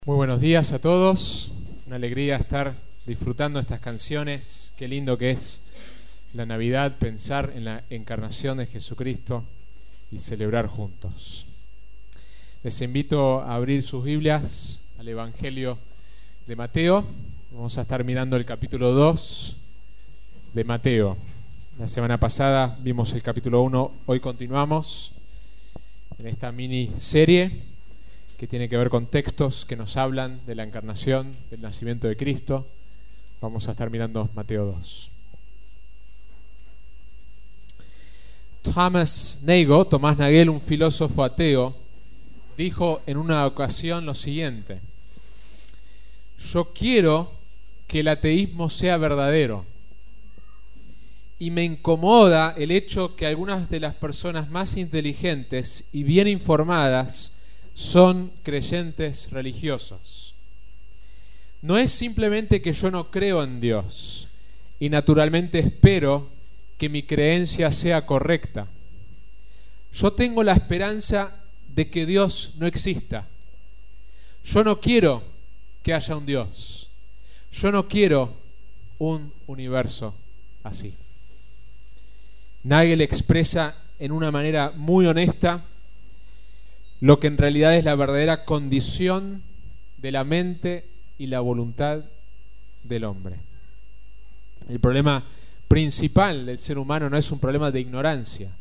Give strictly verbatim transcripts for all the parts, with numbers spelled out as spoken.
Muy buenos días a todos, una alegría estar disfrutando estas canciones. Qué lindo que es la Navidad, pensar en la encarnación de Jesucristo y celebrar juntos. Les invito a abrir sus Biblias al Evangelio de Mateo. Vamos a estar mirando el capítulo dos de Mateo. La semana pasada vimos el capítulo uno, hoy continuamos en esta miniserie que tiene que ver con textos que nos hablan de la encarnación, del nacimiento de Cristo. Vamos a estar mirando Mateo dos. Thomas Nagel, Tomás Nagel, un filósofo ateo, dijo en una ocasión lo siguiente: yo quiero que el ateísmo sea verdadero y me incomoda el hecho que algunas de las personas más inteligentes y bien informadas son creyentes religiosos. No es simplemente que yo no creo en Dios y naturalmente espero que mi creencia sea correcta. Yo tengo la esperanza de que Dios no exista. Yo no quiero que haya un Dios. Yo no quiero un universo así. Nagel expresa en una manera muy honesta lo que en realidad es la verdadera condición de la mente y la voluntad del hombre. El problema principal del ser humano no es un problema de ignorancia.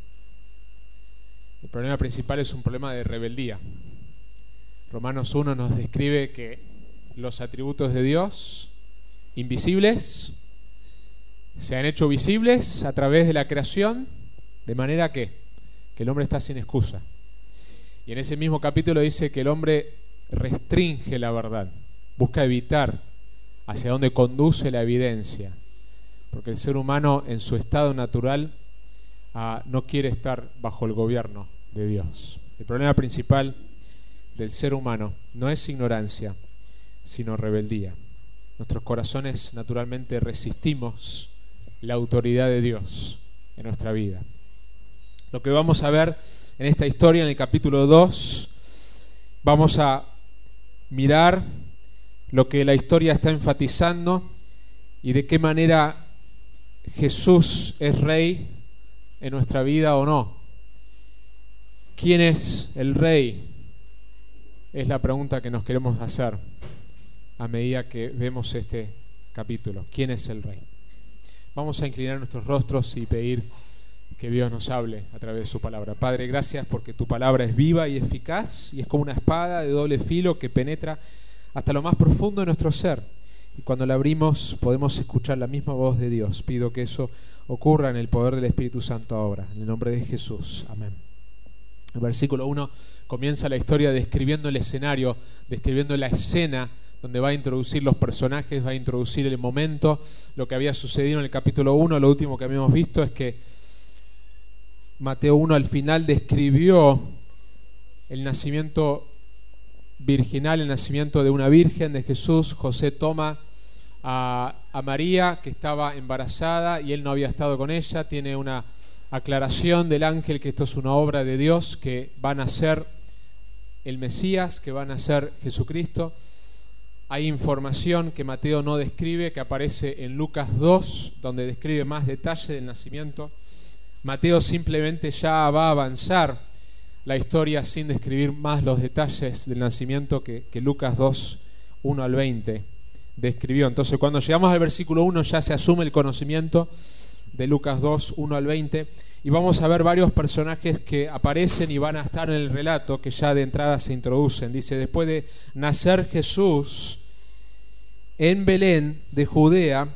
El problema principal es un problema de rebeldía. Romanos uno nos describe que los atributos de Dios, invisibles, se han hecho visibles a través de la creación, de manera que, que el hombre está sin excusa. Y en ese mismo capítulo dice que el hombre restringe la verdad, busca evitar hacia dónde conduce la evidencia, porque el ser humano en su estado natural uh, no quiere estar bajo el gobierno de Dios. El problema principal del ser humano no es ignorancia, sino rebeldía. Nuestros corazones naturalmente resistimos la autoridad de Dios en nuestra vida. Lo que vamos a ver en esta historia, en el capítulo dos, vamos a mirar lo que la historia está enfatizando y de qué manera Jesús es rey en nuestra vida o no. ¿Quién es el rey? Es la pregunta que nos queremos hacer a medida que vemos este capítulo. ¿Quién es el rey? Vamos a inclinar nuestros rostros y pedir que Dios nos hable a través de su palabra. Padre, gracias porque tu palabra es viva y eficaz y es como una espada de doble filo que penetra hasta lo más profundo de nuestro ser. Y cuando la abrimos podemos escuchar la misma voz de Dios. Pido que eso ocurra en el poder del Espíritu Santo ahora. En el nombre de Jesús. Amén. El versículo uno comienza la historia describiendo el escenario, describiendo la escena donde va a introducir los personajes, va a introducir el momento, lo que había sucedido en el capítulo uno. Lo último que habíamos visto es que Mateo uno al final describió el nacimiento virginal, el nacimiento de una virgen, de Jesús. José toma a, a María, que estaba embarazada y él no había estado con ella. Tiene una aclaración del ángel que esto es una obra de Dios, que va a nacer el Mesías, que va a nacer Jesucristo. Hay información que Mateo no describe, que aparece en Lucas dos, donde describe más detalle del nacimiento. Mateo simplemente ya va a avanzar la historia sin describir más los detalles del nacimiento que, que Lucas dos, uno al veinte describió. Entonces cuando llegamos al versículo uno ya se asume el conocimiento de Lucas dos, uno al veinte, y vamos a ver varios personajes que aparecen y van a estar en el relato que ya de entrada se introducen. Dice: después de nacer Jesús en Belén de Judea,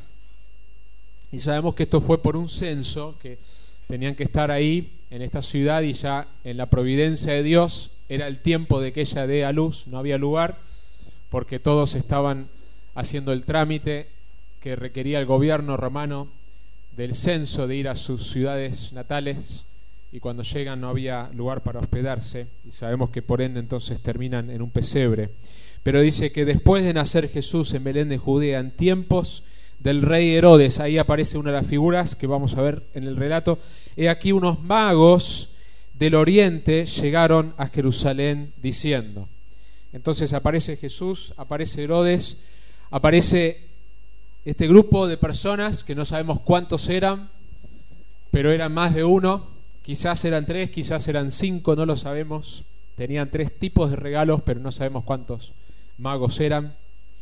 y sabemos que esto fue por un censo, que tenían que estar ahí en esta ciudad y ya en la providencia de Dios era el tiempo de que ella dé a luz. No había lugar porque todos estaban haciendo el trámite que requería el gobierno romano del censo de ir a sus ciudades natales, y cuando llegan no había lugar para hospedarse y sabemos que por ende entonces terminan en un pesebre. Pero dice que después de nacer Jesús en Belén de Judea, en tiempos del rey Herodes, ahí aparece una de las figuras que vamos a ver en el relato. He aquí unos magos del oriente llegaron a Jerusalén diciendo. Entonces aparece Jesús, aparece Herodes, aparece este grupo de personas que no sabemos cuántos eran, pero eran más de uno, quizás eran tres, quizás eran cinco, no lo sabemos. Tenían tres tipos de regalos, pero no sabemos cuántos magos eran.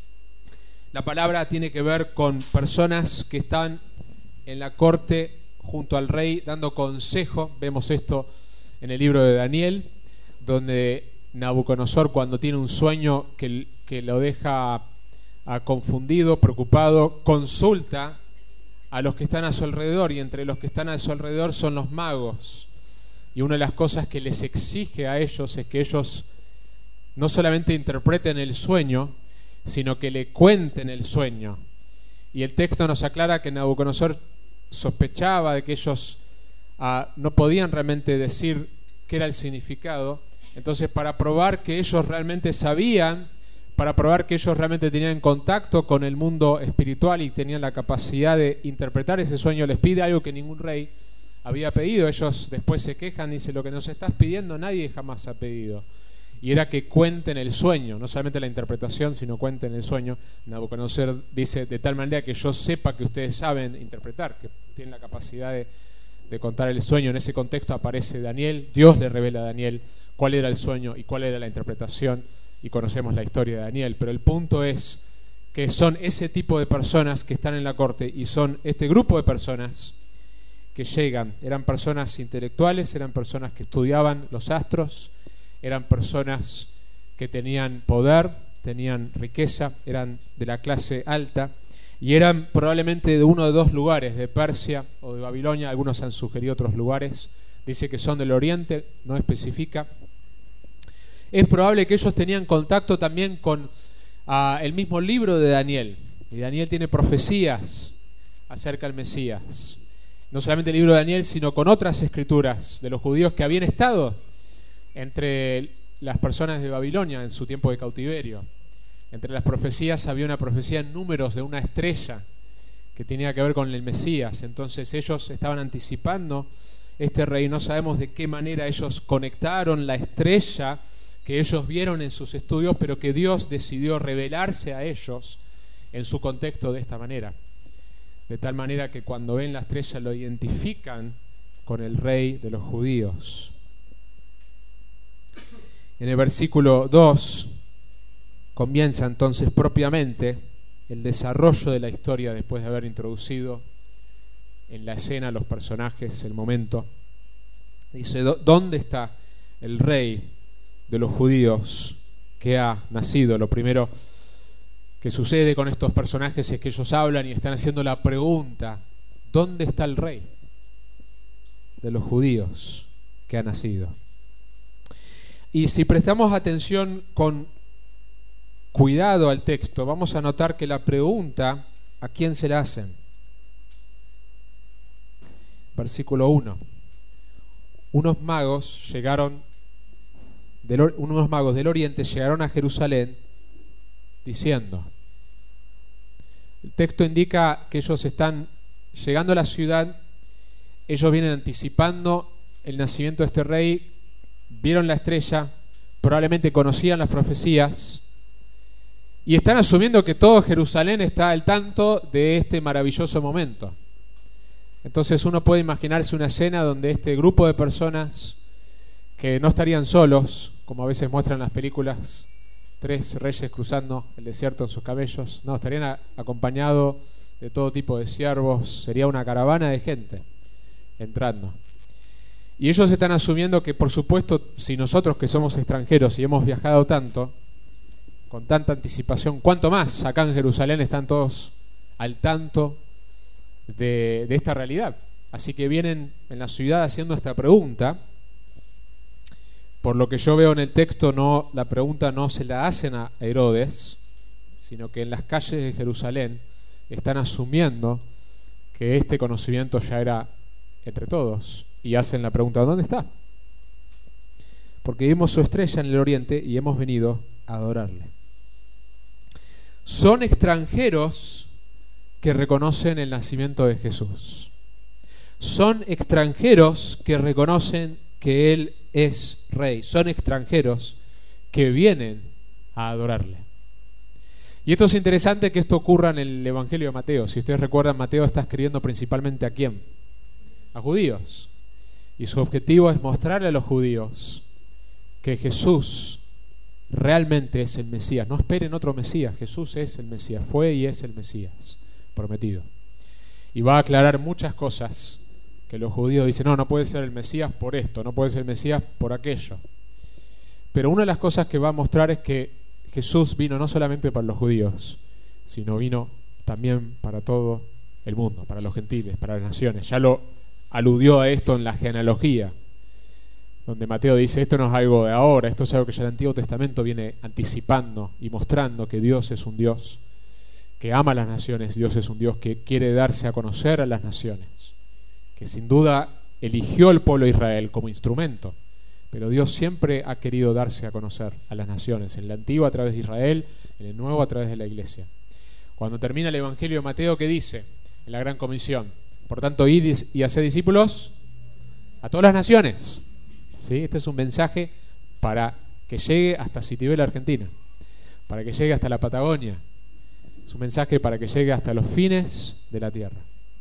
La palabra tiene que ver con personas que están en la corte junto al rey dando consejo. Vemos esto en el libro de Daniel, donde Nabucodonosor, cuando tiene un sueño que, que lo deja a confundido, preocupado, consulta a los que están a su alrededor, y entre los que están a su alrededor son los magos. Y una de las cosas que les exige a ellos es que ellos no solamente interpreten el sueño, sino que le cuenten el sueño. Y el texto nos aclara que Nabucodonosor sospechaba de que ellos ah, no podían realmente decir qué era el significado. Entonces, para probar que ellos realmente sabían, para probar que ellos realmente tenían contacto con el mundo espiritual y tenían la capacidad de interpretar ese sueño, les pide algo que ningún rey había pedido. Ellos después se quejan y dicen: lo que nos estás pidiendo nadie jamás ha pedido. Y era que cuenten el sueño, no solamente la interpretación, sino cuenten el sueño. Nabucodonosor dice: de tal manera que yo sepa que ustedes saben interpretar, que tienen la capacidad de, de contar el sueño. En ese contexto aparece Daniel, Dios le revela a Daniel cuál era el sueño y cuál era la interpretación, y conocemos la historia de Daniel. Pero el punto es que son ese tipo de personas que están en la corte, y son este grupo de personas que llegan. Eran personas intelectuales, eran personas que estudiaban los astros, eran personas que tenían poder, tenían riqueza, eran de la clase alta, y eran probablemente de uno de dos lugares, de Persia o de Babilonia. Algunos han sugerido otros lugares. Dice que son del oriente, no especifica. Es probable que ellos tenían contacto también con uh, el mismo libro de Daniel. Y Daniel tiene profecías acerca del Mesías. No solamente el libro de Daniel, sino con otras escrituras de los judíos que habían estado entre las personas de Babilonia en su tiempo de cautiverio. Entre las profecías había una profecía en números de una estrella que tenía que ver con el Mesías. Entonces ellos estaban anticipando este rey. No sabemos de qué manera ellos conectaron la estrella que ellos vieron en sus estudios, pero que Dios decidió revelarse a ellos en su contexto de esta manera. De tal manera que cuando ven la estrella lo identifican con el rey de los judíos. En el versículo dos comienza entonces propiamente el desarrollo de la historia, después de haber introducido en la escena los personajes, el momento. Dice: ¿dónde está el rey de los judíos que ha nacido? Lo primero que sucede con estos personajes es que ellos hablan y están haciendo la pregunta: ¿dónde está el rey de los judíos que ha nacido? Y si prestamos atención con cuidado al texto, vamos a notar que la pregunta, ¿a quién se la hacen? Versículo uno. Unos magos llegaron del, unos magos del oriente llegaron a Jerusalén diciendo. El texto indica que ellos están llegando a la ciudad, ellos vienen anticipando el nacimiento de este rey, vieron la estrella, probablemente conocían las profecías y están asumiendo que todo Jerusalén está al tanto de este maravilloso momento. Entonces uno puede imaginarse una escena donde este grupo de personas, que no estarían solos, como a veces muestran las películas, tres reyes cruzando el desierto en sus camellos, no, estarían a, acompañados de todo tipo de siervos, sería una caravana de gente entrando. Y ellos están asumiendo que, por supuesto, si nosotros que somos extranjeros y hemos viajado tanto, con tanta anticipación, ¿cuánto más? Acá en Jerusalén están todos al tanto de, de esta realidad. Así que vienen en la ciudad haciendo esta pregunta. Por lo que yo veo en el texto, no, la pregunta no se la hacen a Herodes, sino que en las calles de Jerusalén están asumiendo que este conocimiento ya era entre todos, y hacen la pregunta: ¿dónde está? Porque vimos su estrella en el oriente y hemos venido a adorarle. Son extranjeros que reconocen el nacimiento de Jesús. Son extranjeros que reconocen que Él es rey. Son extranjeros que vienen a adorarle. Y esto es interesante que esto ocurra en el Evangelio de Mateo. Si ustedes recuerdan, Mateo está escribiendo principalmente ¿a quién? A judíos. Y su objetivo es mostrarle a los judíos que Jesús realmente es el Mesías. No esperen otro Mesías, Jesús es el Mesías, fue y es el Mesías prometido. Y va a aclarar muchas cosas que los judíos dicen, no, no puede ser el Mesías por esto, no puede ser el Mesías por aquello. Pero una de las cosas que va a mostrar es que Jesús vino no solamente para los judíos, sino vino también para todo el mundo, para los gentiles, para las naciones. Ya lo aludió a esto en la genealogía, donde Mateo dice, esto no es algo de ahora, esto es algo que ya el Antiguo Testamento viene anticipando y mostrando que Dios es un Dios que ama a las naciones, Dios es un Dios que quiere darse a conocer a las naciones, que sin duda eligió al pueblo de Israel como instrumento, pero Dios siempre ha querido darse a conocer a las naciones, en el Antiguo a través de Israel, en el Nuevo a través de la Iglesia. Cuando termina el Evangelio de Mateo, ¿qué dice? En la Gran Comisión, por tanto, id y haced discípulos a todas las naciones. ¿Sí? Este es un mensaje para que llegue hasta Citibel, Argentina, para que llegue hasta la Patagonia. Es un mensaje para que llegue hasta los fines de la tierra.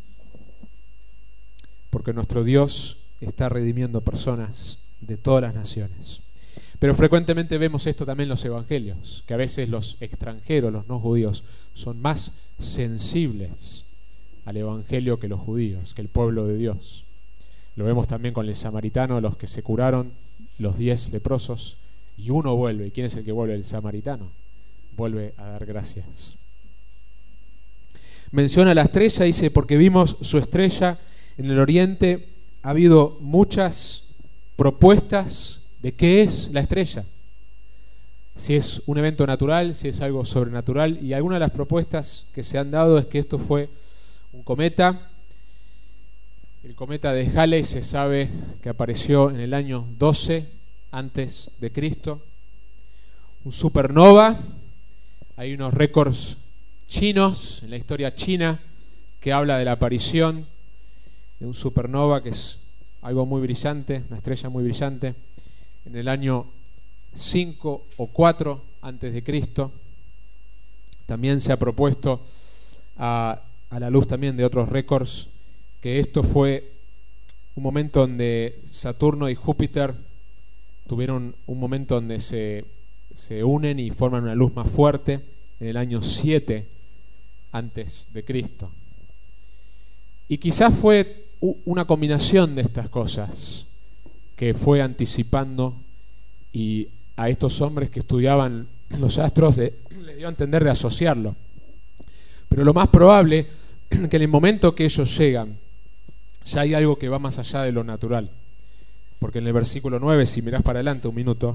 Porque nuestro Dios está redimiendo personas de todas las naciones. Pero frecuentemente vemos esto también en los evangelios, que a veces los extranjeros, los no judíos, son más sensibles al evangelio que los judíos, que el pueblo de Dios. Lo vemos también con el samaritano, los que se curaron, los diez leprosos, y uno vuelve. ¿Y quién es el que vuelve? El samaritano. Vuelve a dar gracias. Menciona la estrella, dice, porque vimos su estrella en el oriente. Ha habido muchas propuestas de qué es la estrella. Si es un evento natural, si es algo sobrenatural. Y algunas de las propuestas que se han dado es que esto fue un cometa. El cometa de Halley se sabe que apareció en el año doce antes de Cristo. Un supernova. Hay unos récords chinos en la historia china que habla de la aparición de un supernova, que es algo muy brillante, una estrella muy brillante, en el año cinco o cuatro antes de Cristo. También se ha propuesto a, a la luz también de otros récords que esto fue un momento donde Saturno y Júpiter tuvieron un momento donde se, se unen y forman una luz más fuerte en el año siete antes de Cristo. Y quizás fue una combinación de estas cosas que fue anticipando, y a estos hombres que estudiaban los astros les le dio a entender de asociarlo. Pero lo más probable es que en el momento que ellos llegan ya hay algo que va más allá de lo natural, porque en el versículo nueve, si mirás para adelante un minuto,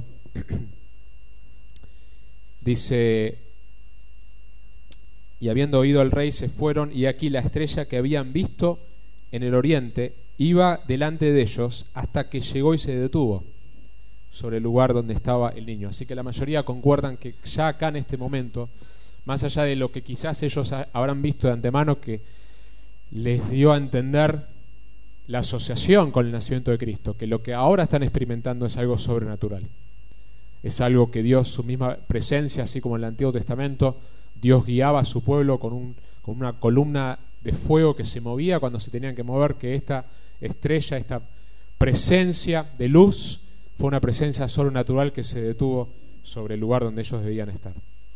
dice: y habiendo oído al rey se fueron, y aquí la estrella que habían visto en el oriente iba delante de ellos hasta que llegó y se detuvo sobre el lugar donde estaba el niño. Así que la mayoría concuerdan que ya acá en este momento, más allá de lo que quizás ellos habrán visto de antemano, que les dio a entender la asociación con el nacimiento de Cristo, que lo que ahora están experimentando es algo sobrenatural, es algo que Dios, su misma presencia, así como en el Antiguo Testamento, Dios guiaba a su pueblo con, un, con una columna de fuego que se movía cuando se tenían que mover, que esta estrella, esta presencia de luz fue una presencia sobrenatural que se detuvo sobre el lugar donde ellos debían estar.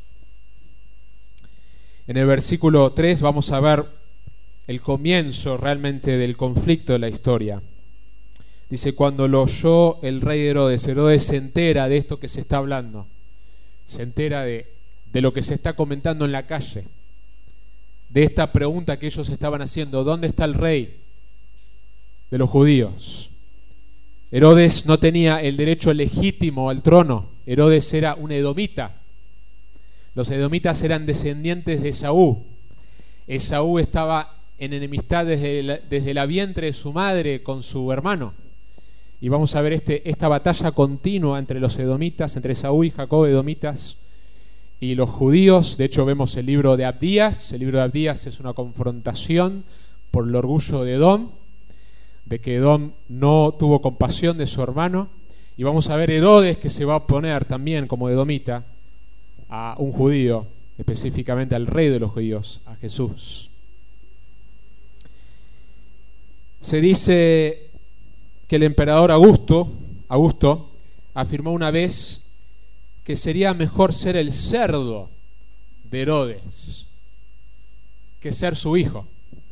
En el versículo tres vamos a ver el comienzo realmente del conflicto de la historia. Dice: cuando lo oyó el rey Herodes, Herodes se entera de esto que se está hablando, se entera de, de lo que se está comentando en la calle, de esta pregunta que ellos estaban haciendo: ¿dónde está el rey de los judíos? Herodes no tenía el derecho legítimo al trono. Herodes era un edomita. Los edomitas eran descendientes de Esaú. Esaú estaba en enemistad desde la, desde la vientre de su madre con su hermano. Y vamos a ver este, esta batalla continua entre los edomitas, entre Esaú y Jacob, edomitas, y los judíos. De hecho vemos el libro de Abdías. El libro de Abdías es una confrontación por el orgullo de Edom, de que Edom no tuvo compasión de su hermano. Y vamos a ver Herodes, que se va a oponer también como edomita, a un judío, específicamente al rey de los judíos, a Jesús. Se dice que el emperador Augusto, Augusto afirmó una vez que sería mejor ser el cerdo de Herodes que ser su hijo.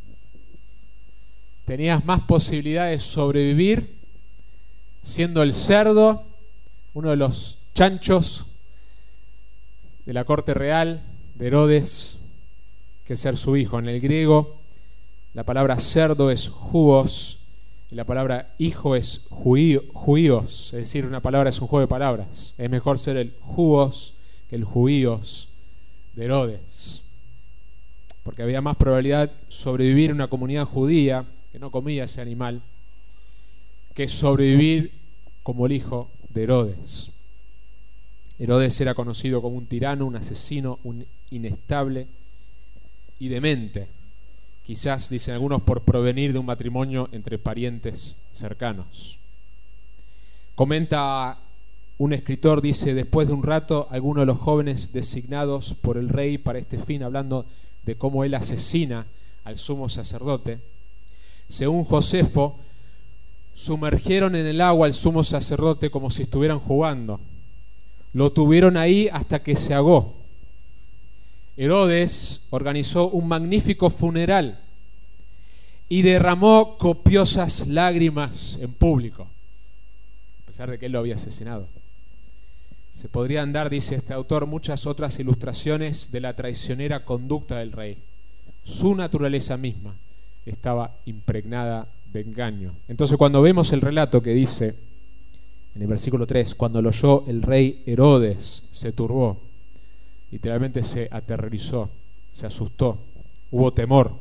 Tenías más posibilidades de sobrevivir siendo el cerdo, uno de los chanchos de la corte real de Herodes, que ser su hijo. En el griego, la palabra cerdo es jugos y la palabra hijo es juíos, es decir, una palabra es un juego de palabras. Es mejor ser el jugos que el juíos de Herodes, porque había más probabilidad de sobrevivir en una comunidad judía que no comía ese animal que sobrevivir como el hijo de Herodes. Herodes era conocido como un tirano, un asesino, un inestable y demente. Quizás, dicen algunos, por provenir de un matrimonio entre parientes cercanos. Comenta un escritor, dice: después de un rato, algunos de los jóvenes designados por el rey para este fin, hablando de cómo él asesina al sumo sacerdote, según Josefo, sumergieron en el agua al sumo sacerdote como si estuvieran jugando. Lo tuvieron ahí hasta que se ahogó. Herodes organizó un magnífico funeral y derramó copiosas lágrimas en público, a pesar de que él lo había asesinado. Se podrían dar, dice este autor, muchas otras ilustraciones de la traicionera conducta del rey. Su naturaleza misma estaba impregnada de engaño. Entonces, cuando vemos el relato que dice en el versículo tres, cuando lo oyó el rey Herodes, se turbó, literalmente se aterrorizó, se asustó, hubo temor,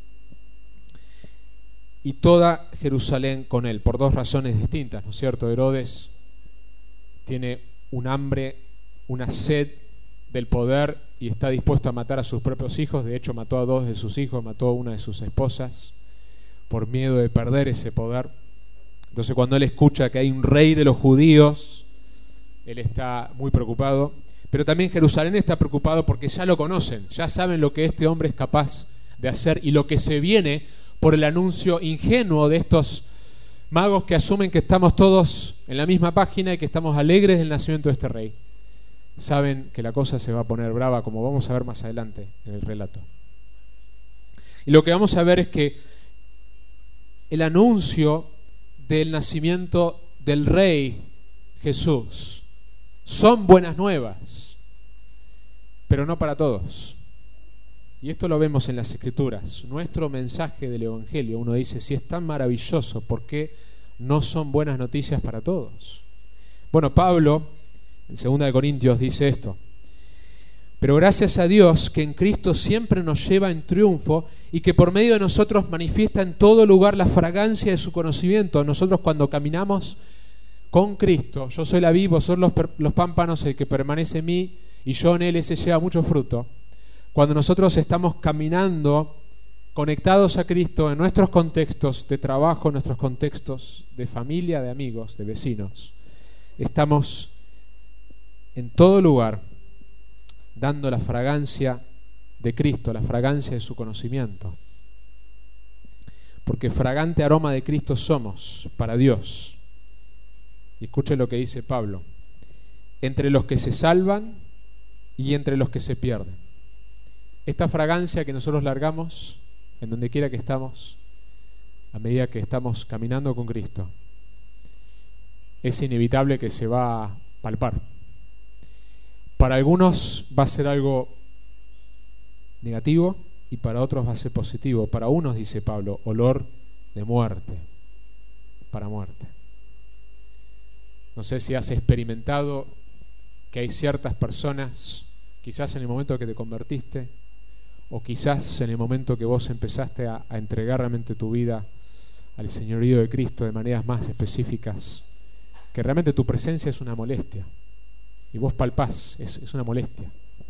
y toda Jerusalén con él, por dos razones distintas, ¿no es cierto? Herodes tiene un hambre, una sed del poder y está dispuesto a matar a sus propios hijos. De hecho, mató a dos de sus hijos, mató a una de sus esposas por miedo de perder ese poder. Entonces, cuando él escucha que hay un rey de los judíos, él está muy preocupado. Pero también Jerusalén está preocupado porque ya lo conocen, ya saben lo que este hombre es capaz de hacer y lo que se viene por el anuncio ingenuo de estos magos que asumen que estamos todos en la misma página y que estamos alegres del nacimiento de este rey. Saben que la cosa se va a poner brava, como vamos a ver más adelante en el relato. Y lo que vamos a ver es que el anuncio del nacimiento del rey Jesús son buenas nuevas, pero no para todos. Y esto lo vemos en las Escrituras. Nuestro mensaje del Evangelio, uno dice, si es tan maravilloso, ¿por qué no son buenas noticias para todos? Bueno, Pablo, en segunda de Corintios, dice esto: pero gracias a Dios que en Cristo siempre nos lleva en triunfo y que por medio de nosotros manifiesta en todo lugar la fragancia de su conocimiento. Nosotros, cuando caminamos con Cristo, yo soy la vid, vosotros los, los pámpanos, el que permanece en mí y yo en él, ese lleva mucho fruto. Cuando nosotros estamos caminando conectados a Cristo en nuestros contextos de trabajo, en nuestros contextos de familia, de amigos, de vecinos, estamos en todo lugar dando la fragancia de Cristo, la fragancia de su conocimiento. Porque fragante aroma de Cristo somos para Dios. Y escuche lo que dice Pablo: entre los que se salvan y entre los que se pierden. Esta fragancia que nosotros largamos en donde quiera que estamos, a medida que estamos caminando con Cristo, es inevitable que se va a palpar. Para algunos va a ser algo negativo y para otros va a ser positivo. Para unos, dice Pablo, olor de muerte, para muerte. No sé si has experimentado que hay ciertas personas, quizás en el momento que te convertiste, o quizás en el momento que vos empezaste a, a entregar realmente tu vida al señorío de Cristo de maneras más específicas, que realmente tu presencia es una molestia y vos palpás, es, es una molestia.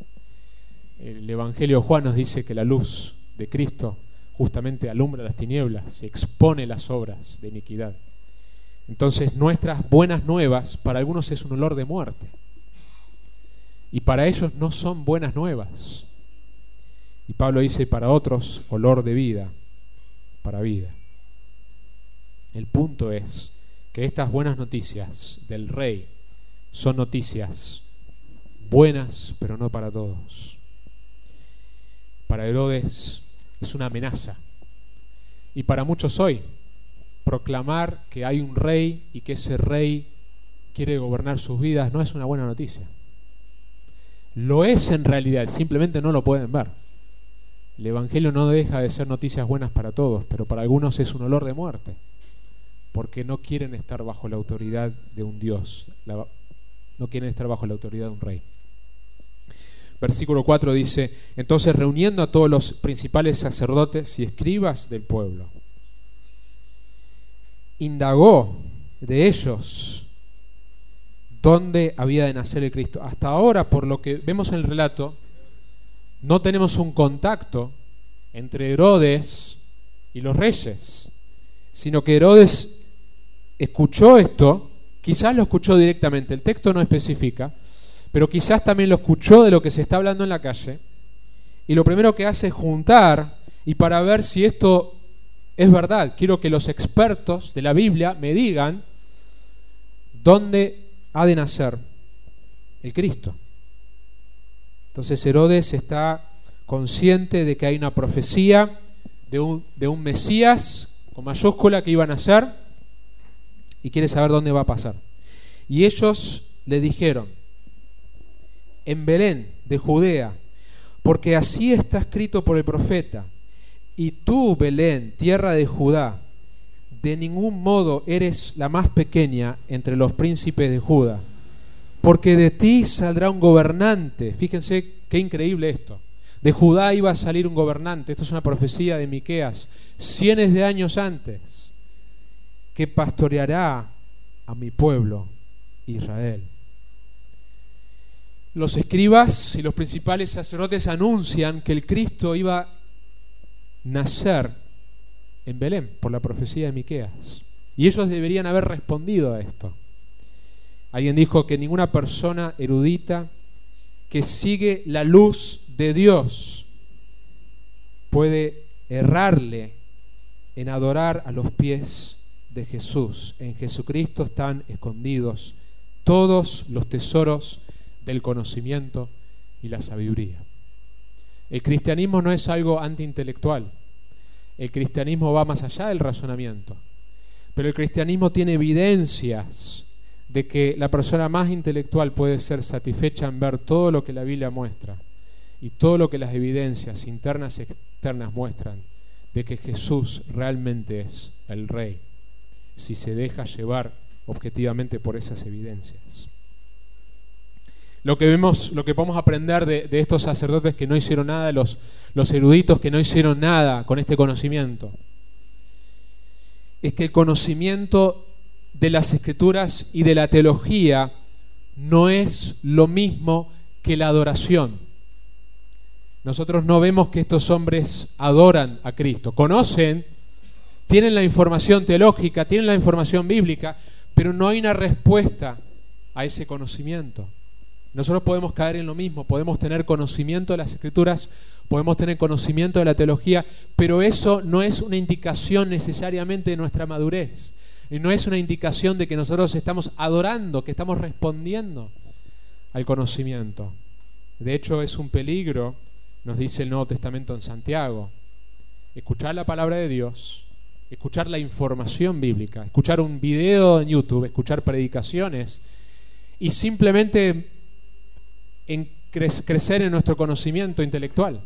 El Evangelio de Juan nos dice que la luz de Cristo justamente alumbra las tinieblas y expone las obras de iniquidad. Entonces, nuestras buenas nuevas para algunos es un olor de muerte y para ellos no son buenas nuevas. Y Pablo dice, para otros, olor de vida, para vida. El punto es que estas buenas noticias del rey son noticias buenas, pero no para todos. Para Herodes es una amenaza. Y para muchos hoy, proclamar que hay un rey y que ese rey quiere gobernar sus vidas no es una buena noticia. Lo es en realidad, simplemente no lo pueden ver. El Evangelio no deja de ser noticias buenas para todos, pero para algunos es un olor de muerte, porque no quieren estar bajo la autoridad de un Dios, la, no quieren estar bajo la autoridad de un rey. Versículo cuatro dice, entonces reuniendo a todos los principales sacerdotes y escribas del pueblo, indagó de ellos dónde había de nacer el Cristo. Hasta ahora, por lo que vemos en el relato, no tenemos un contacto entre Herodes y los reyes, sino que Herodes escuchó esto, quizás lo escuchó directamente, el texto no especifica, pero quizás también lo escuchó de lo que se está hablando en la calle, y lo primero que hace es juntar, y para ver si esto es verdad, quiero que los expertos de la Biblia me digan dónde ha de nacer el Cristo. Entonces Herodes está consciente de que hay una profecía de un, de un Mesías con mayúscula que iba a nacer y quiere saber dónde va a pasar. Y ellos le dijeron, en Belén de Judea, porque así está escrito por el profeta, y tú, Belén, tierra de Judá, de ningún modo eres la más pequeña entre los príncipes de Judá, porque de ti saldrá un gobernante. Fíjense qué increíble esto. De Judá iba a salir un gobernante. Esto es una profecía de Miqueas, cientos de años antes, que pastoreará a mi pueblo Israel. Los escribas y los principales sacerdotes anuncian que el Cristo iba a nacer en Belén por la profecía de Miqueas. Y ellos deberían haber respondido a esto. Alguien dijo que ninguna persona erudita que sigue la luz de Dios puede errarle en adorar a los pies de Jesús. En Jesucristo están escondidos todos los tesoros del conocimiento y la sabiduría. El cristianismo no es algo antiintelectual. El cristianismo va más allá del razonamiento. Pero el cristianismo tiene evidencias de que la persona más intelectual puede ser satisfecha en ver todo lo que la Biblia muestra y todo lo que las evidencias internas y externas muestran de que Jesús realmente es el Rey, si se deja llevar objetivamente por esas evidencias. Lo que vemos, lo que podemos aprender de, de estos sacerdotes que no hicieron nada, los, los eruditos que no hicieron nada con este conocimiento, es que el conocimiento de las Escrituras y de la teología no es lo mismo que la adoración. Nosotros no vemos que estos hombres adoran a Cristo. Conocen, tienen la información teológica, tienen la información bíblica, pero no hay una respuesta a ese conocimiento. Nosotros podemos caer en lo mismo, podemos tener conocimiento de las Escrituras, podemos tener conocimiento de la teología, pero eso no es una indicación necesariamente de nuestra madurez. Y no es una indicación de que nosotros estamos adorando, que estamos respondiendo al conocimiento. De hecho, es un peligro, nos dice el Nuevo Testamento en Santiago, escuchar la palabra de Dios, escuchar la información bíblica, escuchar un video en YouTube, escuchar predicaciones y simplemente en cre- crecer en nuestro conocimiento intelectual.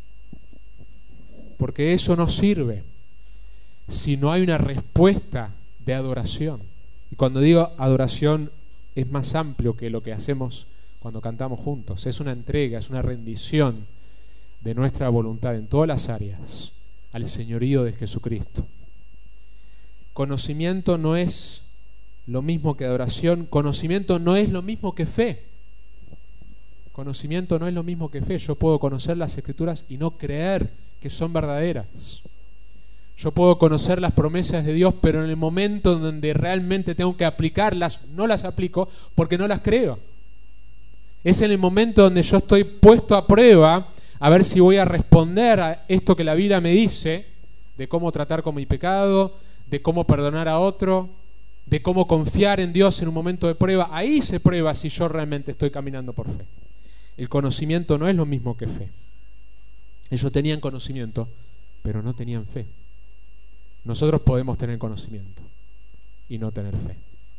Porque eso no sirve si no hay una respuesta de adoración. Y cuando digo adoración es más amplio que lo que hacemos cuando cantamos juntos. Es una entrega, es una rendición de nuestra voluntad en todas las áreas al señorío de Jesucristo. Conocimiento no es lo mismo que adoración. Conocimiento no es lo mismo que fe. Conocimiento no es lo mismo que fe. Yo puedo conocer las Escrituras y no creer que son verdaderas. Yo puedo conocer las promesas de Dios, pero en el momento donde realmente tengo que aplicarlas, no las aplico porque no las creo. Es en el momento donde yo estoy puesto a prueba a ver si voy a responder a esto que la Biblia me dice, de cómo tratar con mi pecado, de cómo perdonar a otro, de cómo confiar en Dios en un momento de prueba. Ahí se prueba si yo realmente estoy caminando por fe. El conocimiento no es lo mismo que fe. Ellos tenían conocimiento, pero no tenían fe. Nosotros podemos tener conocimiento y no tener fe.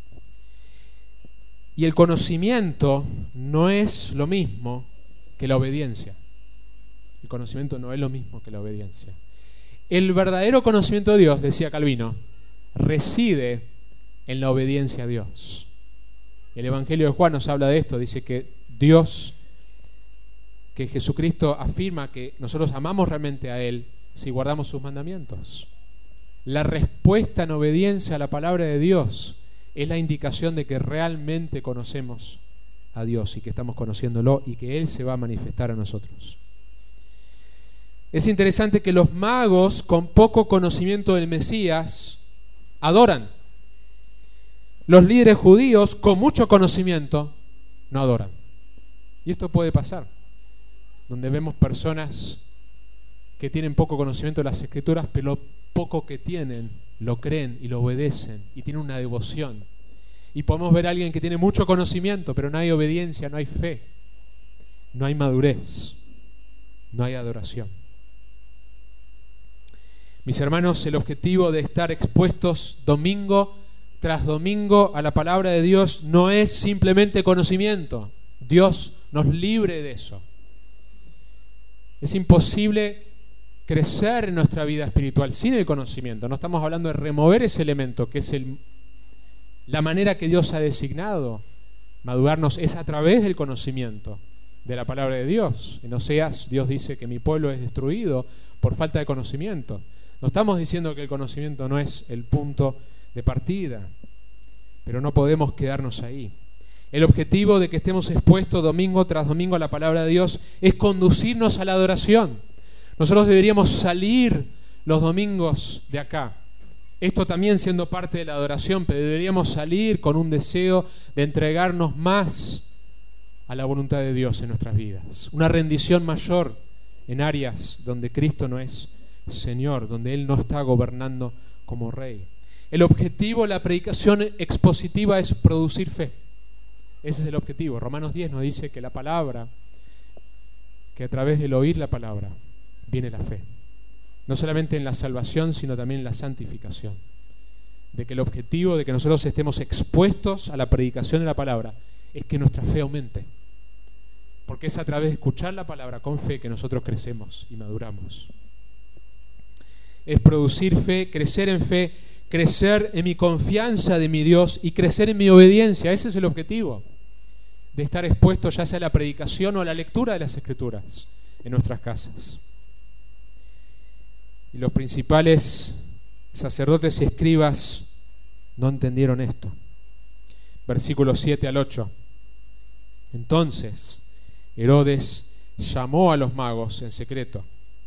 Y el conocimiento no es lo mismo que la obediencia. El conocimiento no es lo mismo que la obediencia. El verdadero conocimiento de Dios, decía Calvino, reside en la obediencia a Dios. El Evangelio de Juan nos habla de esto, dice que Dios, que Jesucristo afirma que nosotros amamos realmente a Él si guardamos sus mandamientos. La respuesta en obediencia a la palabra de Dios es la indicación de que realmente conocemos a Dios y que estamos conociéndolo y que Él se va a manifestar a nosotros. Es interesante que los magos con poco conocimiento del Mesías adoran. Los líderes judíos con mucho conocimiento no adoran. Y esto puede pasar, donde vemos personas que tienen poco conocimiento de las Escrituras, pero lo poco que tienen lo creen y lo obedecen y tienen una devoción. Y podemos ver a alguien que tiene mucho conocimiento, pero no hay obediencia, no hay fe, no hay madurez, no hay adoración. Mis hermanos, el objetivo de estar expuestos domingo tras domingo a la palabra de Dios no es simplemente conocimiento. Dios nos libre de eso. Es imposible crecer en nuestra vida espiritual sin el conocimiento. No estamos hablando de remover ese elemento que es el, la manera que Dios ha designado. Madurarnos es a través del conocimiento de la palabra de Dios. En Oseas Dios dice que mi pueblo es destruido por falta de conocimiento. No estamos diciendo que el conocimiento no es el punto de partida, pero no podemos quedarnos ahí. El objetivo de que estemos expuestos domingo tras domingo a la palabra de Dios es conducirnos a la adoración. Nosotros deberíamos salir los domingos de acá, esto también siendo parte de la adoración, pero deberíamos salir con un deseo de entregarnos más a la voluntad de Dios en nuestras vidas. Una rendición mayor en áreas donde Cristo no es Señor, donde Él no está gobernando como Rey. El objetivo de la predicación expositiva es producir fe. Ese es el objetivo. Romanos diez nos dice que la palabra, que a través del oír la palabra, viene la fe. No solamente en la salvación, sino también en la santificación. De que el objetivo de que nosotros estemos expuestos a la predicación de la palabra es que nuestra fe aumente. Porque es a través de escuchar la palabra con fe que nosotros crecemos y maduramos. Es producir fe, crecer en fe, crecer en mi confianza de mi Dios y crecer en mi obediencia. Ese es el objetivo de estar expuesto ya sea a la predicación o a la lectura de las Escrituras en nuestras casas. Y los principales sacerdotes y escribas no entendieron esto. Versículos siete al ocho. Entonces Herodes llamó a los magos en secreto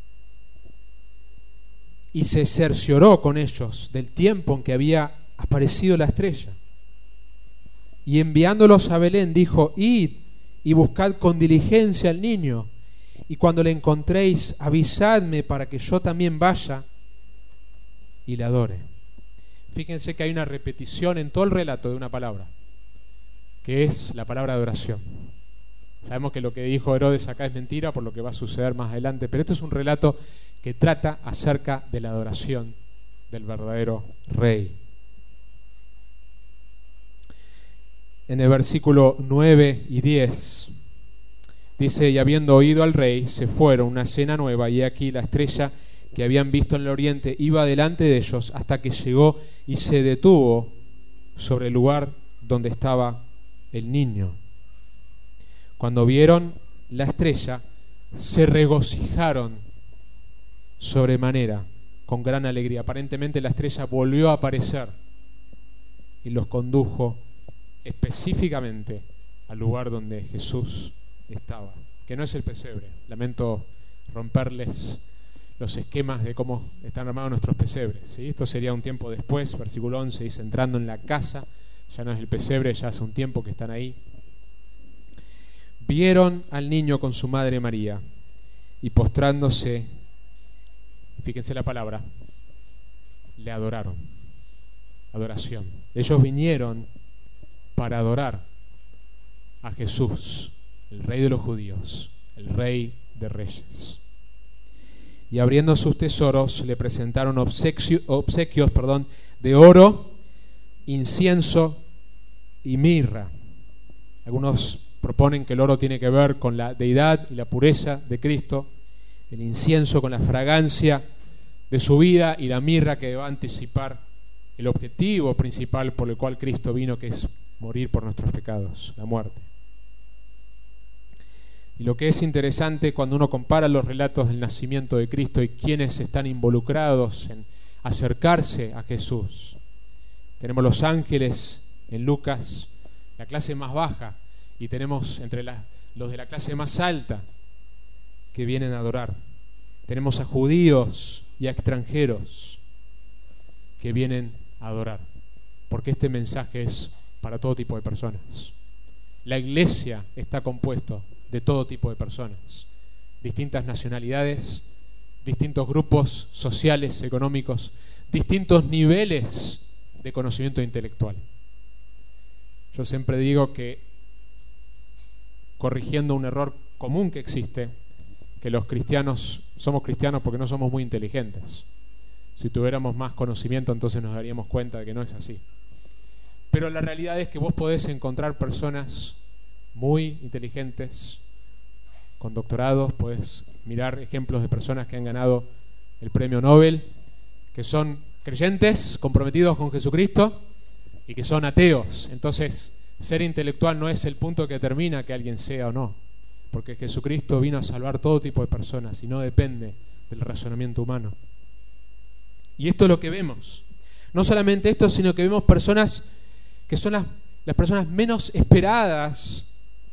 y se cercioró con ellos del tiempo en que había aparecido la estrella. Y enviándolos a Belén dijo: id y buscad con diligencia al niño, y cuando le encontréis avisadme para que yo también vaya y le adore. Fíjense que hay una repetición en todo el relato de una palabra, que es la palabra adoración. Sabemos que lo que dijo Herodes acá es mentira por lo que va a suceder más adelante, pero esto es un relato que trata acerca de la adoración del verdadero Rey. En el versículo nueve y diez dice: y habiendo oído al rey, se fueron una cena nueva, y aquí la estrella que habían visto en el oriente iba delante de ellos hasta que llegó y se detuvo sobre el lugar donde estaba el niño. Cuando vieron la estrella, se regocijaron sobremanera, con gran alegría. Aparentemente la estrella volvió a aparecer y los condujo específicamente al lugar donde Jesús estaba, que no es el pesebre. Lamento romperles los esquemas de cómo están armados nuestros pesebres, ¿sí? Esto sería un tiempo después. Versículo once dice: entrando en la casa, ya no es el pesebre, ya hace un tiempo que están ahí. vieron al niño con su madre María y postrándose, fíjense la palabra, le adoraron. Adoración. Ellos vinieron para adorar a Jesús, el Rey de los judíos, el Rey de reyes. Y abriendo sus tesoros le presentaron obsequio, obsequios perdón, de oro, incienso y mirra. Algunos proponen que el oro tiene que ver con la deidad y la pureza de Cristo, el incienso con la fragancia de su vida y la mirra que va a anticipar el objetivo principal por el cual Cristo vino, que es morir por nuestros pecados, la muerte. Y lo que es interesante cuando uno compara los relatos del nacimiento de Cristo y quienes están involucrados en acercarse a Jesús. Tenemos los ángeles en Lucas, la clase más baja, y tenemos entre la, los de la clase más alta que vienen a adorar. Tenemos a judíos y a extranjeros que vienen a adorar, porque este mensaje es para todo tipo de personas. La iglesia está compuesta de todo tipo de personas, distintas nacionalidades, distintos grupos sociales, económicos, distintos niveles de conocimiento intelectual. Yo siempre digo que, corrigiendo un error común que existe, que los cristianos somos cristianos porque no somos muy inteligentes. Si tuviéramos más conocimiento, entonces nos daríamos cuenta de que no es así. Pero la realidad es que vos podés encontrar personas muy inteligentes, con doctorados, podés mirar ejemplos de personas que han ganado el premio Nobel, que son creyentes, comprometidos con Jesucristo, y que son ateos. Entonces, ser intelectual no es el punto que determina que alguien sea o no, porque Jesucristo vino a salvar todo tipo de personas y no depende del razonamiento humano. Y esto es lo que vemos. No solamente esto, sino que vemos personas que son las, las personas menos esperadas,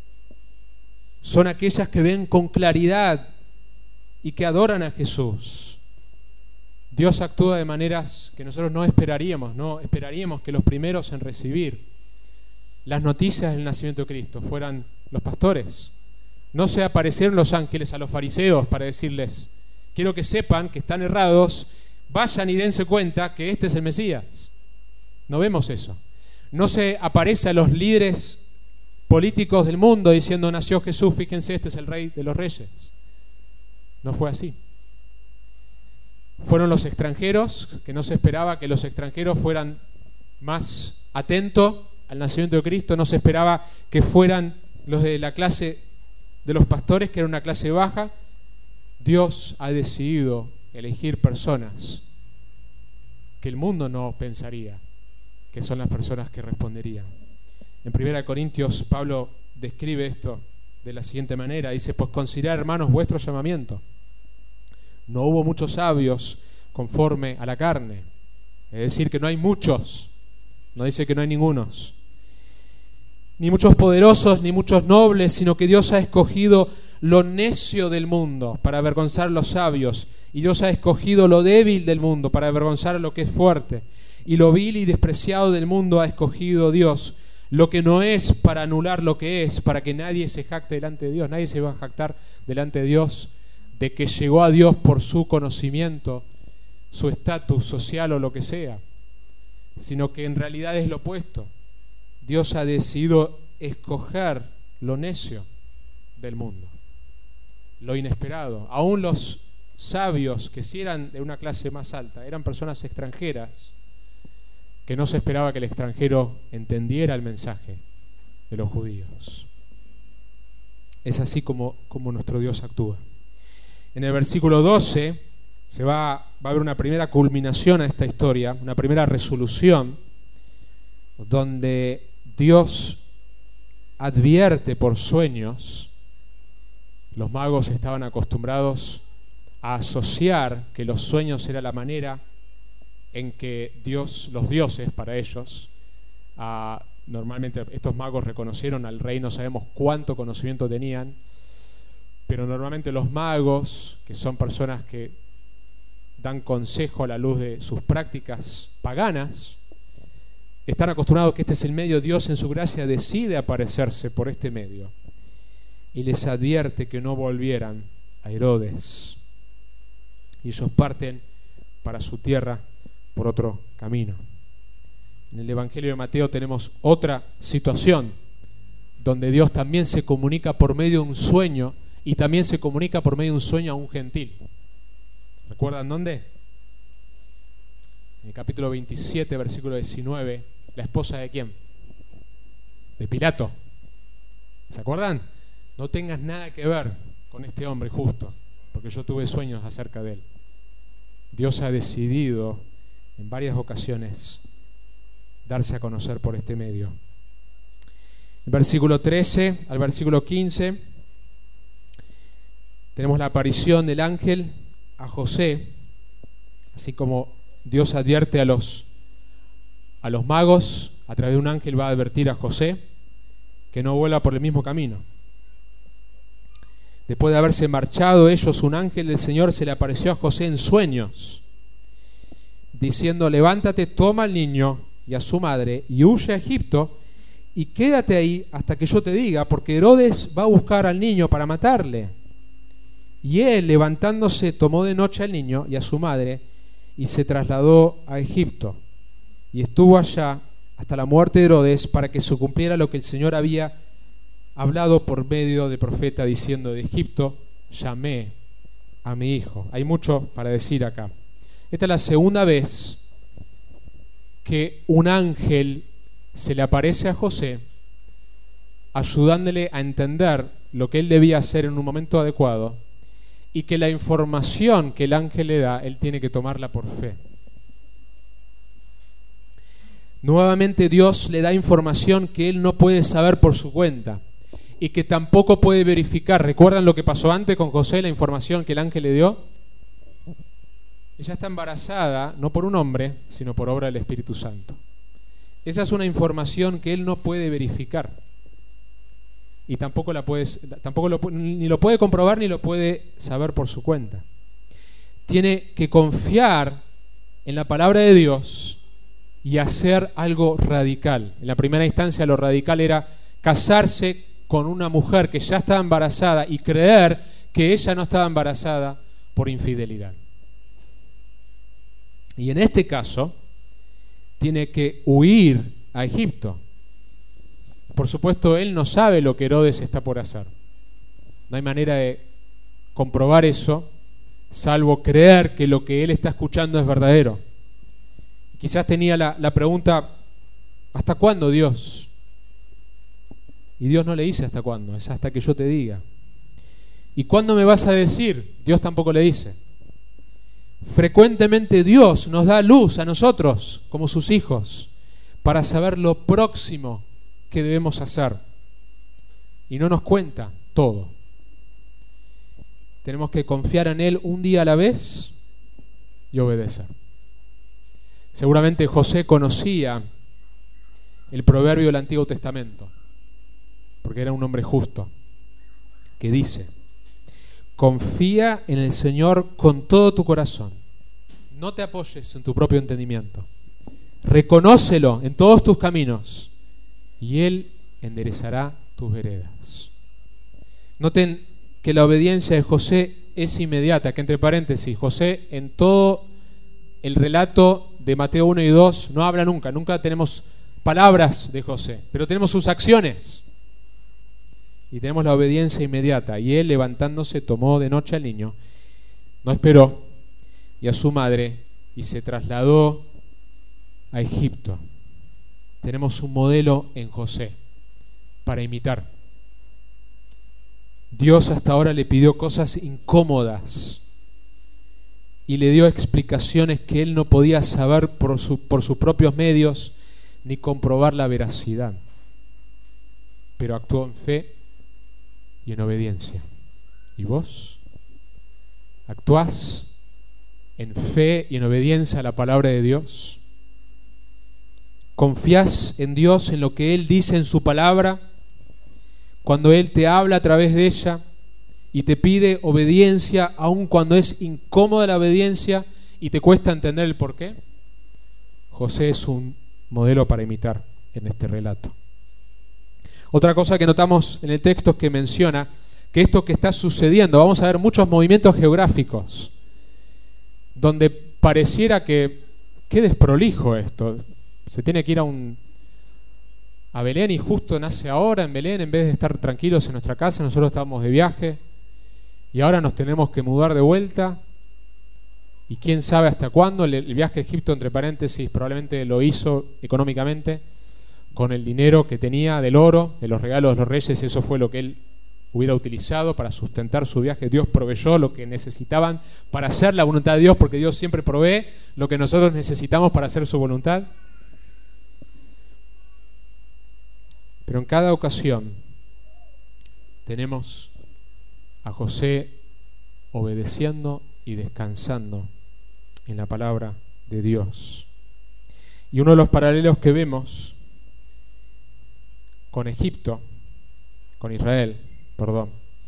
son aquellas que ven con claridad y que adoran a Jesús. Dios actúa de maneras que nosotros no esperaríamos, no esperaríamos que los primeros en recibir las noticias del nacimiento de Cristo fueran los pastores. No se aparecieron los ángeles a los fariseos para decirles: quiero que sepan que están errados, vayan y dense cuenta que este es el Mesías. No vemos eso. No se aparece a los líderes políticos del mundo diciendo: nació Jesús, fíjense, este es el Rey de los reyes. No fue así. Fueron los extranjeros, que no se esperaba que los extranjeros fueran más atentos al nacimiento de Cristo. No se esperaba que fueran los de la clase de los pastores, que era una clase baja. Dios ha decidido elegir personas que el mundo no pensaría que son las personas que responderían. En primera de Corintios, Pablo describe esto de la siguiente manera. Dice: pues considerad, hermanos, vuestro llamamiento. No hubo muchos sabios conforme a la carne. Es decir, que no hay muchos. No dice que no hay ningunos. Ni muchos poderosos, ni muchos nobles, sino que Dios ha escogido lo necio del mundo para avergonzar a los sabios. Y Dios ha escogido lo débil del mundo para avergonzar a lo que es fuerte. Y lo vil y despreciado del mundo ha escogido Dios, lo que no es, para anular lo que es, para que nadie se jacte delante de Dios. Nadie se va a jactar delante de Dios de que llegó a Dios por su conocimiento, su estatus social o lo que sea, sino que en realidad es lo opuesto. Dios ha decidido escoger lo necio del mundo, lo inesperado. Aún los sabios, que sí eran de una clase más alta, eran personas extranjeras, que no se esperaba que el extranjero entendiera el mensaje de los judíos. Es así como, como nuestro Dios actúa. En el versículo doce se va, va a haber una primera culminación a esta historia, una primera resolución, donde Dios advierte por sueños. Los magos estaban acostumbrados a asociar que los sueños era la manera en que Dios, los dioses para ellos, a, normalmente estos magos reconocieron al rey, no sabemos cuánto conocimiento tenían, pero normalmente los magos, que son personas que dan consejo a la luz de sus prácticas paganas, están acostumbrados que este es el medio. Dios en su gracia decide aparecerse por este medio. y les advierte que no volvieran a Herodes. Y ellos parten para su tierra por otro camino. En el Evangelio de Mateo tenemos otra situación donde Dios también se comunica por medio de un sueño, y también se comunica por medio de un sueño a un gentil. ¿Recuerdan dónde? En el capítulo veintisiete, versículo diecinueve, ¿la esposa de quién? De Pilato. ¿Se acuerdan? No tengas nada que ver con este hombre justo, porque yo tuve sueños acerca de él. Dios ha decidido en varias ocasiones darse a conocer por este medio. En versículo trece al versículo quince tenemos la aparición del ángel a José, así como Dios advierte a los, a los magos, a través de un ángel va a advertir a José que no vuelva por el mismo camino. Después de haberse marchado ellos, un ángel del Señor se le apareció a José en sueños, diciendo: levántate, toma al niño y a su madre y huye a Egipto y quédate ahí hasta que yo te diga, porque Herodes va a buscar al niño para matarle. Y él, levantándose, tomó de noche al niño y a su madre y se trasladó a Egipto y estuvo allá hasta la muerte de Herodes, para que se cumpliera lo que el Señor había hablado por medio del profeta, diciendo: de Egipto llamé a mi hijo. Hay mucho para decir acá. Esta es la segunda vez que un ángel se le aparece a José, ayudándole a entender lo que él debía hacer en un momento adecuado, y que la información que el ángel le da, él tiene que tomarla por fe. Nuevamente Dios le da información que él no puede saber por su cuenta y que tampoco puede verificar. ¿Recuerdan lo que pasó antes con José, la información que el ángel le dio? Ella está embarazada, no por un hombre, sino por obra del Espíritu Santo. Esa es una información que él no puede verificar. Y tampoco la puedes, tampoco lo, ni lo puede comprobar ni lo puede saber por su cuenta. Tiene que confiar en la palabra de Dios y hacer algo radical. En la primera instancia lo radical era casarse con una mujer que ya estaba embarazada y creer que ella no estaba embarazada por infidelidad. Y en este caso tiene que huir a Egipto. Por supuesto, él no sabe lo que Herodes está por hacer. No hay manera de comprobar eso, salvo creer que lo que él está escuchando es verdadero. Quizás tenía la, la pregunta: ¿hasta cuándo, Dios? Y Dios no le dice hasta cuándo, es hasta que yo te diga. ¿Y cuándo me vas a decir? Dios tampoco le dice. Frecuentemente Dios nos da luz a nosotros, como sus hijos, para saber lo próximo que debemos hacer. Y no nos cuenta todo. Tenemos que confiar en Él un día a la vez y obedecer. Seguramente José conocía el proverbio del Antiguo Testamento, porque era un hombre justo, que dice: confía en el Señor con todo tu corazón, no te apoyes en tu propio entendimiento, reconócelo en todos tus caminos y Él enderezará tus veredas. Noten que la obediencia de José es inmediata, que entre paréntesis, José en todo el relato de Mateo uno y dos no habla nunca, nunca tenemos palabras de José, pero tenemos sus acciones. Y tenemos la obediencia inmediata. Y él, levantándose, tomó de noche al niño, no esperó, y a su madre, y se trasladó a Egipto. Tenemos un modelo en José para imitar. Dios hasta ahora le pidió cosas incómodas y le dio explicaciones que él no podía saber por, su, por sus propios medios ni comprobar la veracidad. Pero actuó en fe y en obediencia. ¿Y vos? ¿Actuás en fe y en obediencia a la palabra de Dios? ¿Confías en Dios, en lo que Él dice en su palabra, cuando Él te habla a través de ella y te pide obediencia, aun cuando es incómoda la obediencia y te cuesta entender el porqué? José es un modelo para imitar en este relato. Otra cosa que notamos en el texto es que menciona que esto que está sucediendo, vamos a ver muchos movimientos geográficos, donde pareciera que, qué desprolijo esto, se tiene que ir a un a Belén y justo nace ahora en Belén, en vez de estar tranquilos en nuestra casa, nosotros estábamos de viaje y ahora nos tenemos que mudar de vuelta y quién sabe hasta cuándo. El, el viaje a Egipto, entre paréntesis, probablemente lo hizo económicamente con el dinero que tenía del oro, de los regalos de los reyes, eso fue lo que él hubiera utilizado para sustentar su viaje. Dios proveyó lo que necesitaban para hacer la voluntad de Dios, porque Dios siempre provee lo que nosotros necesitamos para hacer su voluntad. Pero en cada ocasión tenemos a José obedeciendo y descansando en la palabra de Dios. Y uno de los paralelos que vemos con Egipto, con Israel, perdón,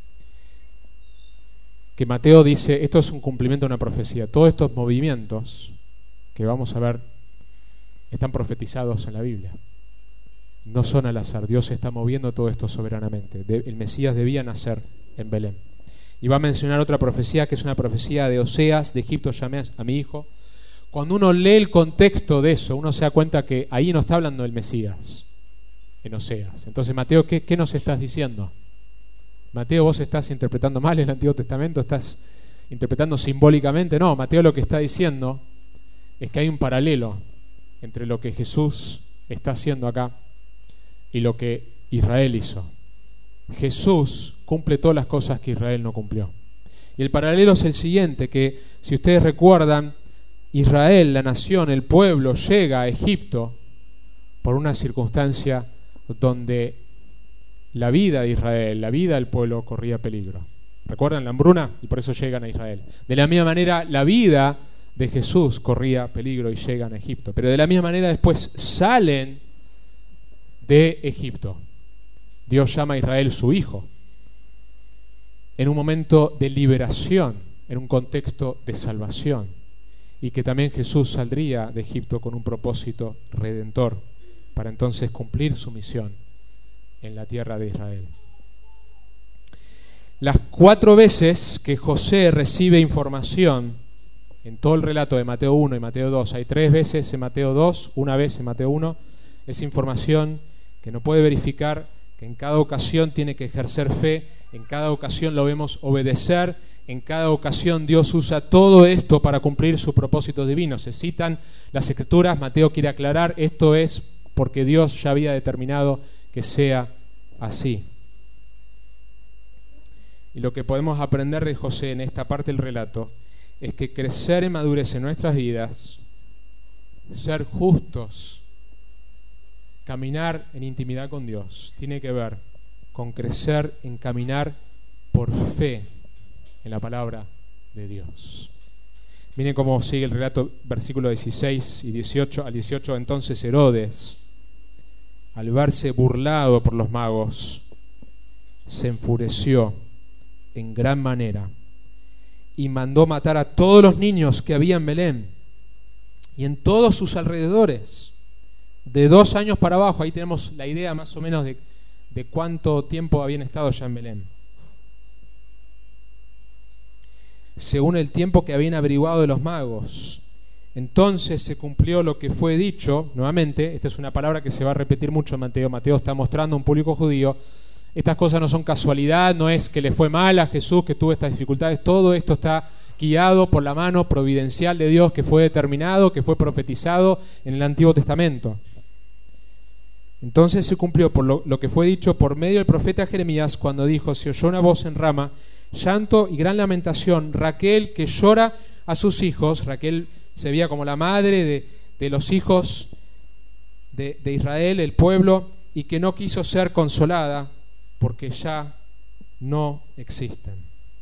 que Mateo dice, esto es un cumplimiento de una profecía. Todos estos movimientos que vamos a ver están profetizados en la Biblia. No son al azar, Dios está moviendo todo esto soberanamente. El Mesías debía nacer en Belén. Y va a mencionar otra profecía que es una profecía de Oseas, de Egipto llamé a mi hijo. Cuando uno lee el contexto de eso, uno se da cuenta que ahí no está hablando del Mesías, en Oseas. Entonces, Mateo, ¿qué, qué nos estás diciendo? Mateo, vos estás interpretando mal el Antiguo Testamento, estás interpretando simbólicamente. No, Mateo lo que está diciendo es que hay un paralelo entre lo que Jesús está haciendo acá y lo que Israel hizo. Jesús cumple todas las cosas que Israel no cumplió. Y el paralelo es el siguiente, que si ustedes recuerdan, Israel, la nación, el pueblo, llega a Egipto por una circunstancia donde la vida de Israel, la vida del pueblo corría peligro. ¿Recuerdan la hambruna? Y por eso llegan a Israel. De la misma manera, la vida de Jesús corría peligro y llegan a Egipto. Pero de la misma manera después salen de Egipto. Dios llama a Israel su hijo en un momento de liberación, en un contexto de salvación, y que también Jesús saldría de Egipto con un propósito redentor para entonces cumplir su misión en la tierra de Israel. Las cuatro veces que José recibe información en todo el relato de Mateo uno y Mateo dos, hay tres veces en Mateo dos, una vez en Mateo uno, es información que no puede verificar, que en cada ocasión tiene que ejercer fe, en cada ocasión lo vemos obedecer, en cada ocasión Dios usa todo esto para cumplir sus propósitos divinos. Se citan las Escrituras, Mateo quiere aclarar, esto es porque Dios ya había determinado que sea así. Y lo que podemos aprender de José en esta parte del relato es que crecer en madurez en nuestras vidas, ser justos, caminar en intimidad con Dios, tiene que ver con crecer en caminar por fe en la palabra de Dios. Miren cómo sigue el relato, versículos dieciséis y dieciocho al dieciocho. Entonces Herodes, al verse burlado por los magos, se enfureció en gran manera y mandó matar a todos los niños que había en Belén y en todos sus alrededores, de dos años para abajo. Ahí tenemos la idea más o menos de, de cuánto tiempo habían estado ya en Belén, según el tiempo que habían averiguado de los magos. Entonces se cumplió lo que fue dicho. Nuevamente, esta es una palabra que se va a repetir mucho en Mateo. Mateo está mostrando a un público judío, estas cosas no son casualidad, no es que le fue mal a Jesús, que tuvo estas dificultades. Todo esto está guiado por la mano providencial de Dios, que fue determinado, que fue profetizado en el Antiguo Testamento. Entonces se cumplió por lo, lo que fue dicho por medio del profeta Jeremías, cuando dijo: se oyó una voz en Rama, llanto y gran lamentación, Raquel que llora a sus hijos. Raquel se veía como la madre de, de los hijos de, de Israel, el pueblo, y que no quiso ser consolada porque ya no existen.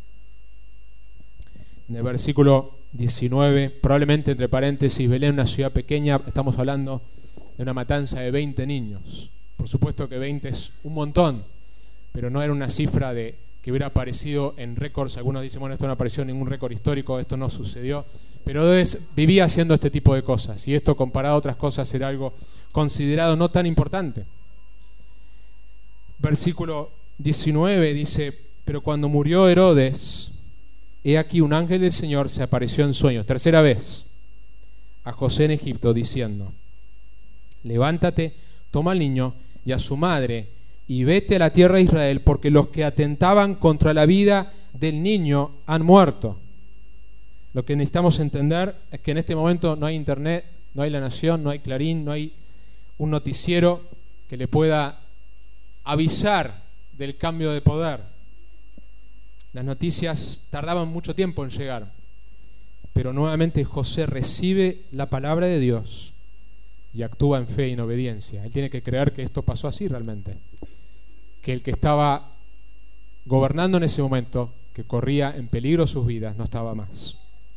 En el versículo diecinueve, probablemente entre paréntesis, Belén, una ciudad pequeña, estamos hablando de una matanza de veinte niños. Por supuesto que veinte es un montón, pero no era una cifra de que hubiera aparecido en récords. Algunos dicen, bueno, esto no apareció en ningún récord histórico, esto no sucedió, pero Herodes vivía haciendo este tipo de cosas, y esto comparado a otras cosas era algo considerado no tan importante. Versículo diecinueve dice: pero cuando murió Herodes, he aquí un ángel del Señor se apareció en sueños, tercera vez, a José en Egipto, diciendo: levántate, toma al niño y a su madre, y vete a la tierra de Israel, porque los que atentaban contra la vida del niño han muerto. Lo que necesitamos entender es que en este momento no hay internet, no hay La Nación, no hay Clarín, no hay un noticiero que le pueda avisar del cambio de poder. Las noticias tardaban mucho tiempo en llegar, pero nuevamente José recibe la palabra de Dios y actúa en fe y en obediencia. Él tiene que creer que esto pasó así realmente, que el que estaba gobernando en ese momento, que corría en peligro sus vidas, no estaba más.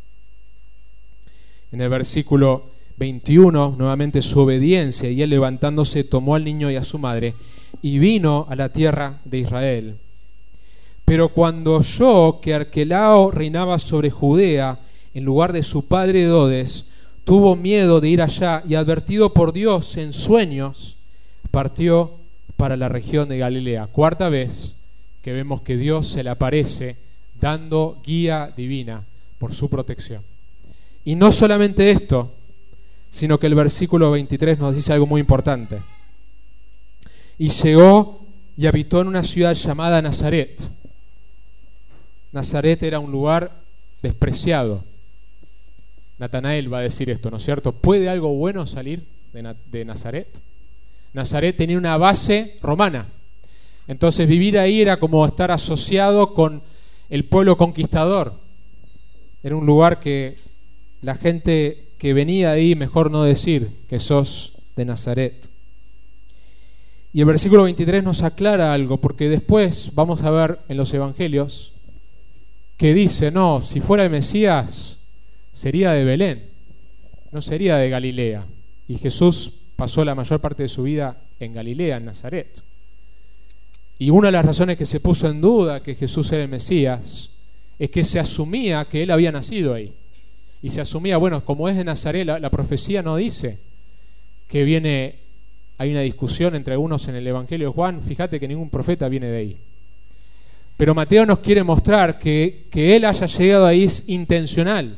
En el versículo veintiuno, nuevamente su obediencia, y él levantándose tomó al niño y a su madre y vino a la tierra de Israel. Pero cuando oyó que Arquelao reinaba sobre Judea en lugar de su padre Herodes, tuvo miedo de ir allá y, advertido por Dios en sueños, partió para la región de Galilea. Cuarta vez que vemos que Dios se le aparece dando guía divina por su protección. Y no solamente esto, sino que el versículo veintitrés nos dice algo muy importante. Y llegó y habitó en una ciudad llamada Nazaret. Nazaret era un lugar despreciado. Natanael va a decir esto, ¿no es cierto? ¿Puede algo bueno salir de, Na- de Nazaret? Nazaret tenía una base romana. Entonces vivir ahí era como estar asociado con el pueblo conquistador. Era un lugar que la gente que venía ahí, mejor no decir que sos de Nazaret. Y el versículo veintitrés nos aclara algo, porque después vamos a ver en los evangelios que dice, no, si fuera el Mesías sería de Belén, no sería de Galilea. Y Jesús pasó la mayor parte de su vida en Galilea, en Nazaret. Y una de las razones que se puso en duda que Jesús era el Mesías es que se asumía que él había nacido ahí. Y se asumía, bueno, como es de Nazaret, la, la profecía no dice que viene, hay una discusión entre algunos en el Evangelio de Juan, fíjate que ningún profeta viene de ahí. Pero Mateo nos quiere mostrar que, que él haya llegado ahí es intencional,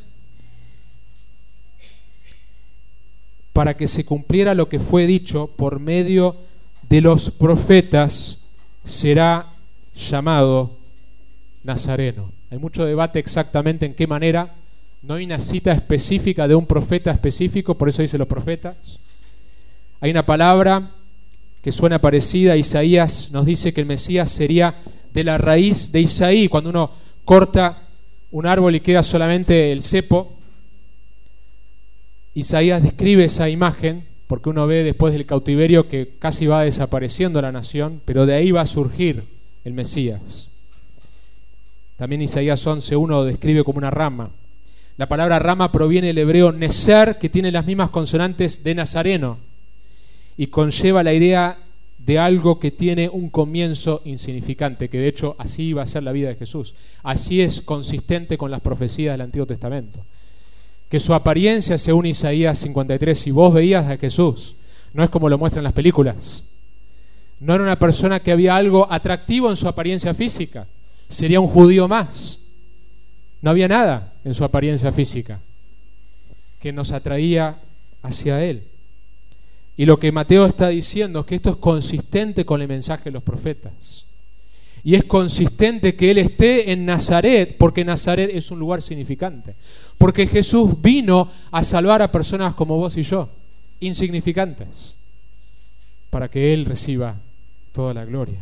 para que se cumpliera lo que fue dicho por medio de los profetas, será llamado Nazareno. Hay mucho debate exactamente en qué manera. No hay una cita específica de un profeta específico, por eso dice los profetas. Hay una palabra que suena parecida. Isaías nos dice que el Mesías sería de la raíz de Isaí. Cuando uno corta un árbol y queda solamente el cepo, Isaías describe esa imagen, porque uno ve después del cautiverio que casi va desapareciendo la nación, pero de ahí va a surgir el Mesías. También Isaías once uno describe como una rama. La palabra rama proviene del hebreo neser, que tiene las mismas consonantes de nazareno, y conlleva la idea de algo que tiene un comienzo insignificante, que de hecho así iba a ser la vida de Jesús. Así es consistente con las profecías del Antiguo Testamento. Que su apariencia, según Isaías cincuenta y tres, si vos veías a Jesús, no es como lo muestran las películas. No era una persona que había algo atractivo en su apariencia física. Sería un judío más. No había nada en su apariencia física que nos atraía hacia él. Y lo que Mateo está diciendo es que esto es consistente con el mensaje de los profetas. Y es consistente que él esté en Nazaret, porque Nazaret es un lugar significante. Porque Jesús vino a salvar a personas como vos y yo, insignificantes, para que él reciba toda la gloria.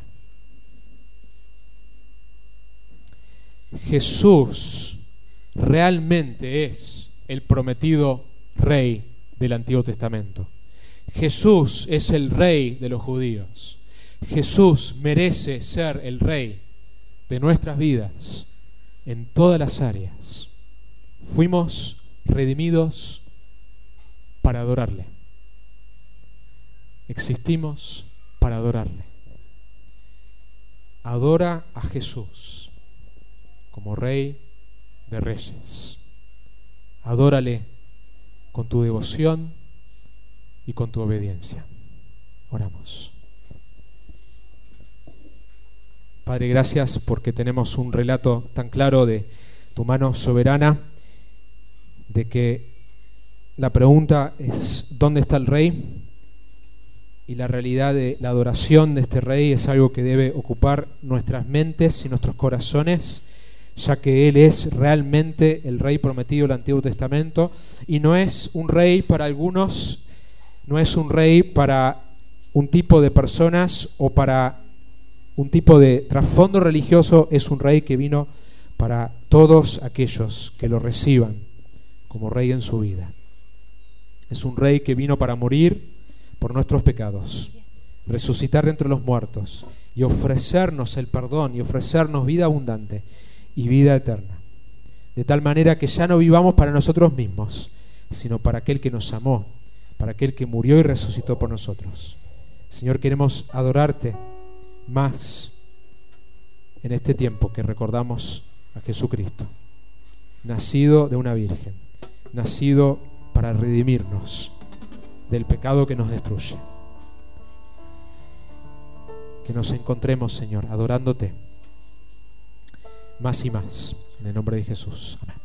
Jesús realmente es el prometido rey del Antiguo Testamento. Jesús es el rey de los judíos. Jesús merece ser el rey de nuestras vidas en todas las áreas. Fuimos redimidos para adorarle. Existimos para adorarle. Adora a Jesús como Rey de Reyes. Adórale con tu devoción y con tu obediencia. Oramos. Padre, gracias porque tenemos un relato tan claro de tu mano soberana, de que la pregunta es ¿dónde está el rey? Y la realidad de la adoración de este rey es algo que debe ocupar nuestras mentes y nuestros corazones, ya que Él es realmente el rey prometido del Antiguo Testamento, y no es un rey para algunos, no es un rey para un tipo de personas o para un tipo de trasfondo religioso, es un rey que vino para todos aquellos que lo reciban como rey en su vida. Es un rey que vino para morir por nuestros pecados, resucitar de entre los muertos y ofrecernos el perdón y ofrecernos vida abundante y vida eterna, de tal manera que ya no vivamos para nosotros mismos, sino para aquel que nos amó, para aquel que murió y resucitó por nosotros. Señor, queremos adorarte más en este tiempo que recordamos a Jesucristo, nacido de una virgen, nacido para redimirnos del pecado que nos destruye. Que nos encontremos, Señor, adorándote más y más, en el nombre de Jesús. Amén.